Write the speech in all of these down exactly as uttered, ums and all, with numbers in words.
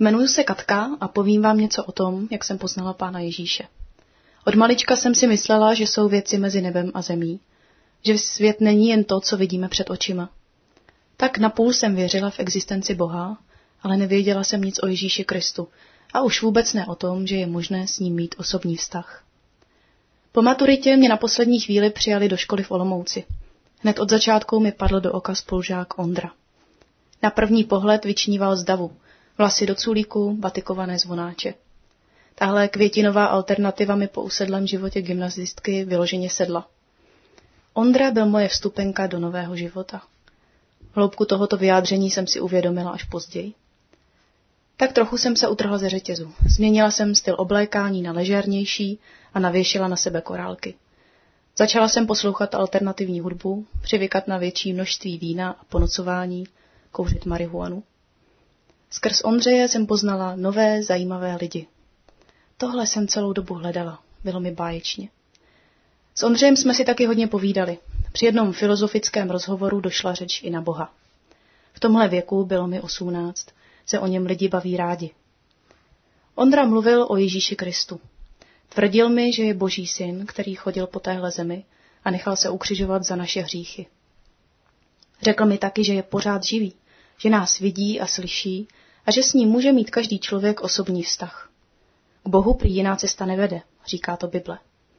Jmenuji se Katka a povím vám něco o tom, jak jsem poznala Pána Ježíše. Od malička jsem si myslela, že jsou věci mezi nebem a zemí, že svět není jen to, co vidíme před očima. Tak napůl jsem věřila v existenci Boha, ale nevěděla jsem nic o Ježíši Kristu a už vůbec ne o tom, že je možné s ním mít osobní vztah. Po maturitě mě na poslední chvíli přijali do školy v Olomouci. Hned od začátku mi padl do oka spolužák Ondra. Na první pohled vyčníval z davu, vlasy do culíku, batikované zvonáče. Tahle květinová alternativa mi po usedlém životě gymnazistky vyloženě sedla. Ondra byl moje vstupenka do nového života. Hloubku tohoto vyjádření jsem si uvědomila až později. Tak trochu jsem se utrhla ze řetězu. Změnila jsem styl oblékání na ležérnější a navěšila na sebe korálky. Začala jsem poslouchat alternativní hudbu, přivykat na větší množství vína a ponocování, kouřit marihuanu. Skrz Ondřeje jsem poznala nové, zajímavé lidi. Tohle jsem celou dobu hledala, bylo mi báječně. S Ondřejem jsme si taky hodně povídali. Při jednom filozofickém rozhovoru došla řeč i na Boha. V tomhle věku, bylo mi osmnáct, se o něm lidi baví rádi. Ondra mluvil o Ježíši Kristu. Tvrdil mi, že je Boží syn, který chodil po téhle zemi a nechal se ukřižovat za naše hříchy. Řekl mi taky, že je pořád živý, že nás vidí a slyší a že s ním může mít každý člověk osobní vztah. K Bohu prý jiná cesta nevede, říká to Bible.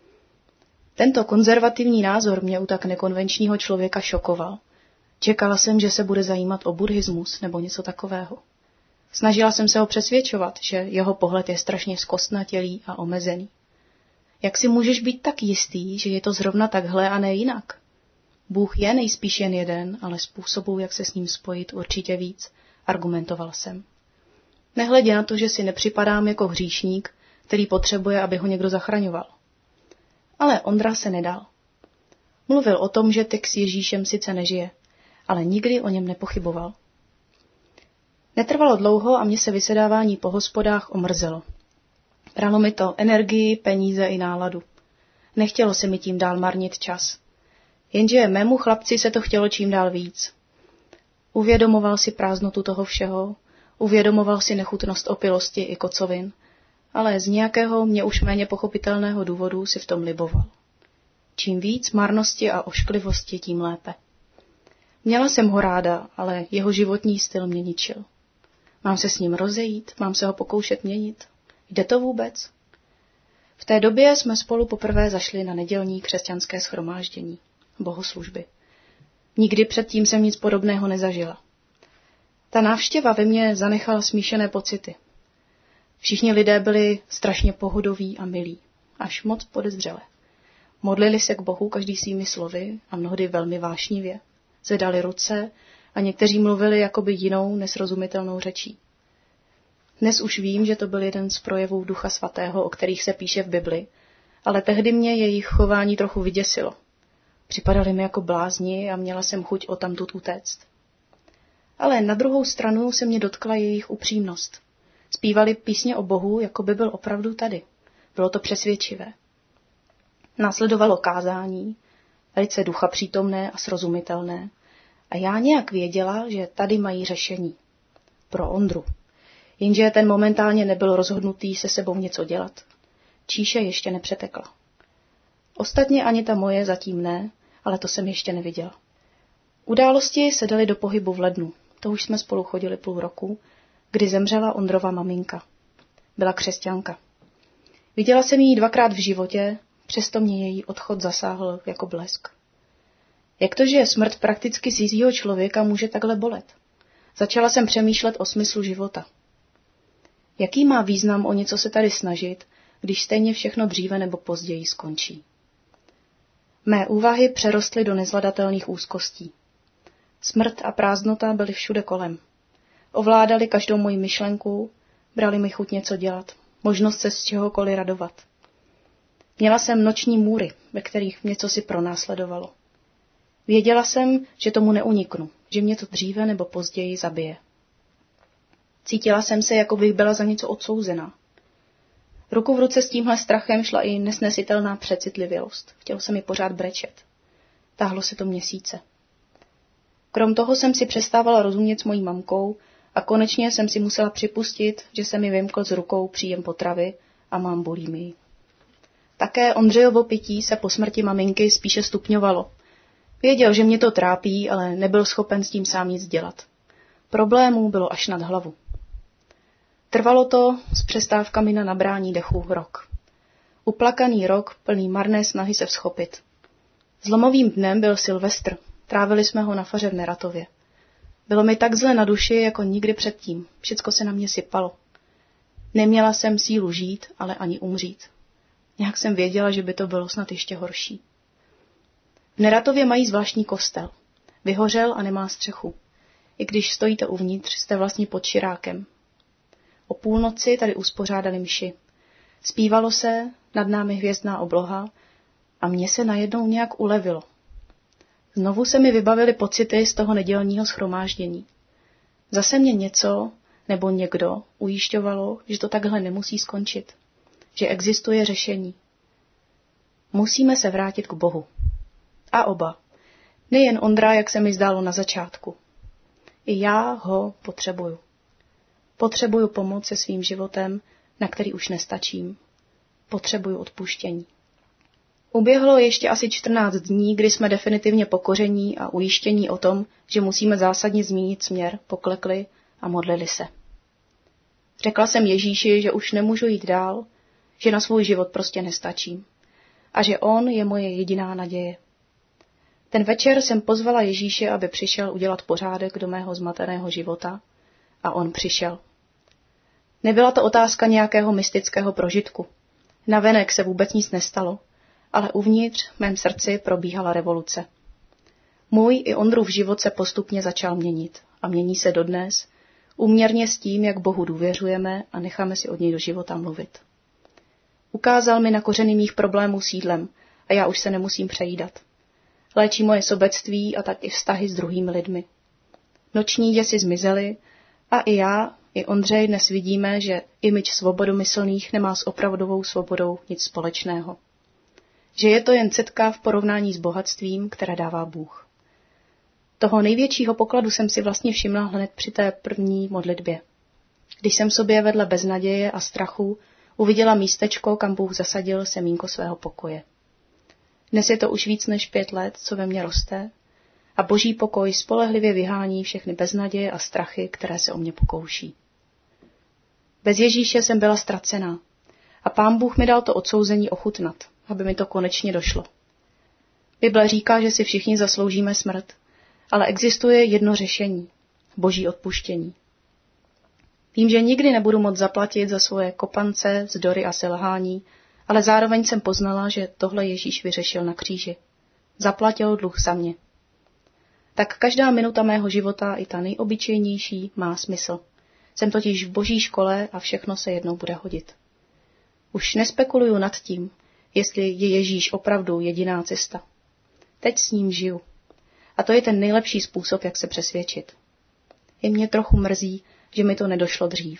Tento konzervativní názor mě u tak nekonvenčního člověka šokoval. Čekala jsem, že se bude zajímat o buddhismus nebo něco takového. Snažila jsem se ho přesvědčovat, že jeho pohled je strašně zkostnatělý a omezený. Jak si můžeš být tak jistý, že je to zrovna takhle a ne jinak? Bůh je nejspíš jen jeden, ale způsobů, jak se s ním spojit, určitě víc, argumentoval jsem. Nehledě na to, že si nepřipadám jako hříšník, který potřebuje, aby ho někdo zachraňoval. Ale Ondra se nedal. Mluvil o tom, že teď s Ježíšem sice nežije, ale nikdy o něm nepochyboval. Netrvalo dlouho a mně se vysedávání po hospodách omrzelo. Bralo mi to energii, peníze i náladu. Nechtělo se mi tím dál marnit čas. Jenže mému chlapci se to chtělo čím dál víc. Uvědomoval si prázdnotu toho všeho, uvědomoval si nechutnost opilosti i kocovin, ale z nějakého mě už méně pochopitelného důvodu si v tom liboval. Čím víc marnosti a ošklivosti, tím lépe. Měla jsem ho ráda, ale jeho životní styl mě ničil. Mám se s ním rozejít, mám se ho pokoušet měnit. Jde to vůbec? V té době jsme spolu poprvé zašli na nedělní křesťanské shromáždění, bohoslužby. Nikdy předtím jsem nic podobného nezažila. Ta návštěva ve mně zanechala smíšené pocity. Všichni lidé byli strašně pohodoví a milí, až moc podezřele. Modlili se k Bohu každý svými slovy a mnohdy velmi vášnivě. Zvedali ruce a někteří mluvili jakoby jinou, nesrozumitelnou řečí. Dnes už vím, že to byl jeden z projevů Ducha Svatého, o kterých se píše v Bibli, ale tehdy mě jejich chování trochu vyděsilo. Připadali mi jako blázni a měla jsem chuť odtamtud utéct. Ale na druhou stranu se mě dotkla jejich upřímnost. Zpívali písně o Bohu, jako by byl opravdu tady. Bylo to přesvědčivé. Následovalo kázání, velice ducha přítomné a srozumitelné, a já nějak věděla, že tady mají řešení. Pro Ondru. Jenže ten momentálně nebyl rozhodnutý se sebou něco dělat. Číše ještě nepřetekla. Ostatně ani ta moje zatím ne, ale to jsem ještě neviděla. Události se daly do pohybu v lednu. To už jsme spolu chodili půl roku, kdy zemřela Ondrova maminka. Byla křesťanka. Viděla jsem ji dvakrát v životě, přesto mě její odchod zasáhl jako blesk. Jak to, že smrt prakticky cizího člověka může takhle bolet? Začala jsem přemýšlet o smyslu života. Jaký má význam o něco se tady snažit, když stejně všechno dříve nebo později skončí? Mé úvahy přerostly do nezvladatelných úzkostí. Smrt a prázdnota byly všude kolem. Ovládali každou moji myšlenku, brali mi chuť něco dělat, možnost se z čehokoliv radovat. Měla jsem noční můry, ve kterých něco si pronásledovalo. Věděla jsem, že tomu neuniknu, že mě to dříve nebo později zabije. Cítila jsem se, jako bych byla za něco odsouzená. Ruku v ruce s tímhle strachem šla i nesnesitelná přecitlivělost. Chtělo se mi pořád brečet. Táhlo se to měsíce. Krom toho jsem si přestávala rozumět s mojí mamkou A konečně jsem si musela připustit, že se mi vymkl z rukou příjem potravy a mám bulimii. Také Ondřejovo pití se po smrti maminky spíše stupňovalo. Věděl, že mě to trápí, ale nebyl schopen s tím sám nic dělat. Problémů bylo až nad hlavu. Trvalo to s přestávkami na nabrání dechu rok. Uplakaný rok, plný marné snahy se vzchopit. Zlomovým dnem byl Silvestr. Trávili jsme ho na faře v Neratově. Bylo mi tak zle na duši, jako nikdy předtím. Všecko se na mě sypalo. Neměla jsem sílu žít, ale ani umřít. Nějak jsem věděla, že by to bylo snad ještě horší. V Neratově mají zvláštní kostel. Vyhořel a nemá střechu. I když stojíte uvnitř, jste vlastně pod širákem. O půlnoci tady uspořádali mši. Zpívalo se, nad námi hvězdná obloha a mně se najednou nějak ulevilo. Znovu se mi vybavily pocity z toho nedělního shromáždění. Zase mě něco nebo někdo ujišťovalo, že to takhle nemusí skončit, že existuje řešení. Musíme se vrátit k Bohu. A oba. Nejen Ondra, jak se mi zdálo na začátku. I já ho potřebuju. Potřebuju pomoc se svým životem, na který už nestačím. Potřebuju odpuštění. Uběhlo ještě asi čtrnáct dní, kdy jsme definitivně pokoření a ujištění o tom, že musíme zásadně změnit směr, poklekli a modlili se. Řekla jsem Ježíši, že už nemůžu jít dál, že na svůj život prostě nestačím a že on je moje jediná naděje. Ten večer jsem pozvala Ježíše, aby přišel udělat pořádek do mého zmateného života a on přišel. Nebyla to otázka nějakého mystického prožitku. Navenek se vůbec nic nestalo, ale uvnitř v mém srdci probíhala revoluce. Můj i Ondrův život se postupně začal měnit a mění se dodnes, úměrně s tím, jak Bohu důvěřujeme a necháme si od něj do života mluvit. Ukázal mi na kořeny mých problémů sídlem a já už se nemusím přejídat. Léčí moje sobectví a tak i vztahy s druhými lidmi. Noční děsi zmizely a i já, i Ondřej dnes vidíme, že image svobodomyslných nemá s opravdovou svobodou nic společného. Že je to jen cetka v porovnání s bohatstvím, které dává Bůh. Toho největšího pokladu jsem si vlastně všimla hned při té první modlitbě. Když jsem sobě vedle beznaděje a strachu uviděla místečko, kam Bůh zasadil semínko svého pokoje. Dnes je to už víc než pět let, co ve mně roste, a Boží pokoj spolehlivě vyhání všechny beznaděje a strachy, které se o mě pokouší. Bez Ježíše jsem byla ztracená a Pán Bůh mi dal to odsouzení ochutnat, aby mi to konečně došlo. Bible říká, že si všichni zasloužíme smrt, ale existuje jedno řešení – Boží odpuštění. Vím, že nikdy nebudu moct zaplatit za svoje kopance, vzdory a selhání, ale zároveň jsem poznala, že tohle Ježíš vyřešil na kříži. Zaplatil dluh za mě. Tak každá minuta mého života, i ta nejobyčejnější, má smysl. Jsem totiž v Boží škole a všechno se jednou bude hodit. Už nespekuluju nad tím, jestli je Ježíš opravdu jediná cesta. Teď s ním žiju. A to je ten nejlepší způsob, jak se přesvědčit. I mě trochu mrzí, že mi to nedošlo dřív.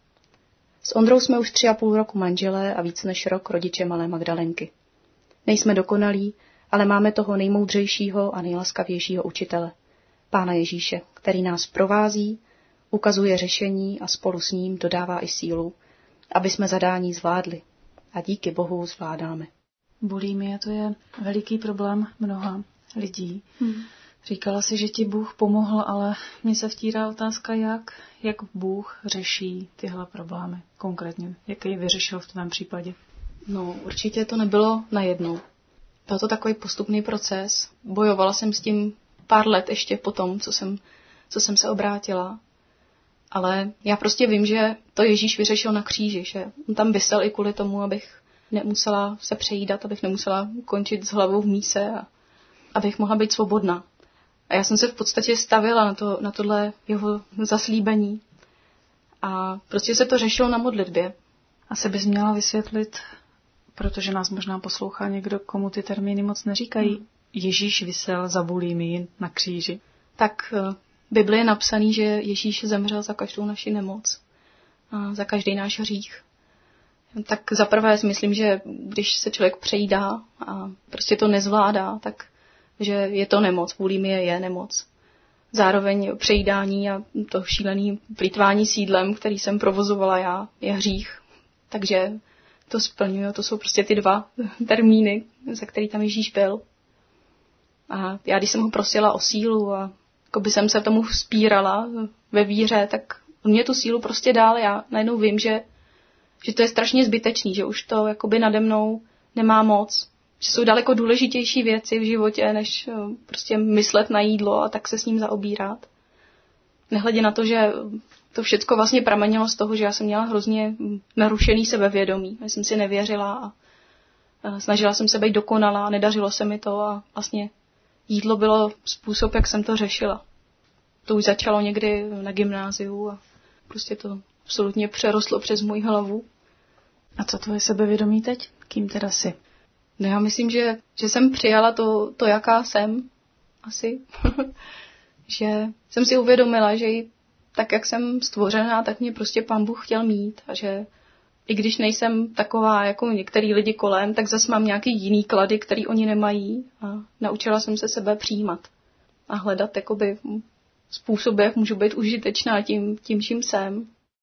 S Ondrou jsme už tři a půl roku manželé a víc než rok rodiče malé Magdalenky. Nejsme dokonalí, ale máme toho nejmoudřejšího a nejlaskavějšího učitele, Pána Ježíše, který nás provází, ukazuje řešení a spolu s ním dodává i sílu, aby jsme zadání zvládli. A díky Bohu zvládáme. Bulimie, to je veliký problém mnoha lidí. Hmm. Říkala si, že ti Bůh pomohl, ale mně se vtírá otázka, jak, jak Bůh řeší tyhle problémy konkrétně. Jak ji vyřešil v tvém případě? No, určitě to nebylo najednou. Byl to takový postupný proces. Bojovala jsem s tím pár let ještě potom, co jsem, co jsem se obrátila. Ale já prostě vím, že to Ježíš vyřešil na kříži, že on tam visel i kvůli tomu, abych nemusela se přejídat, abych nemusela končit s hlavou v míse a abych mohla být svobodná. A já jsem se v podstatě stavila na, to, na tohle jeho zaslíbení. A prostě se to řešilo na modlitbě. Asi bys měla vysvětlit, protože nás možná poslouchá někdo, komu ty termíny moc neříkají. Hmm. Ježíš visel za bulimii na kříži. Tak v Bibli je napsaný, že Ježíš zemřel za každou naši nemoc. A za každý náš hřích. Tak zaprvé si myslím, že když se člověk přejídá a prostě to nezvládá, tak že je to nemoc, bulimie je nemoc. zároveň přejídání a to šílený plýtvání sídlem, který jsem provozovala já, je hřích. Takže to splňuju, to jsou prostě ty dva termíny, za který tam Ježíš byl. A já, když jsem ho prosila o sílu a jako by jsem se tomu vzpírala ve víře, tak on mě tu sílu prostě dal. Já najednou vím, že, že to je strašně zbytečný, že už to jakoby nade mnou nemá moc. Že jsou daleko důležitější věci v životě, než prostě myslet na jídlo a tak se s ním zaobírat. Nehledě na to, že to všecko vlastně pramenilo z toho, že já jsem měla hrozně narušený sebevědomí. Já jsem si nevěřila a snažila jsem se být dokonalá, nedařilo se mi to a vlastně jídlo bylo způsob, jak jsem to řešila. To už začalo někdy na gymnáziu a prostě to absolutně přerostlo přes můj hlavu. A co tvoje sebevědomí teď? Kým teda jsi? No já myslím, že, že jsem přijala to, to, jaká jsem. Asi. Že jsem si uvědomila, že tak, jak jsem stvořená, tak mě prostě Pán Bůh chtěl mít. A že i když nejsem taková jako některý lidi kolem, tak zase mám nějaký jiný klady, který oni nemají. A naučila jsem se sebe přijímat. A hledat jakoby způsoby, jak můžu být užitečná tím, tím čím jsem.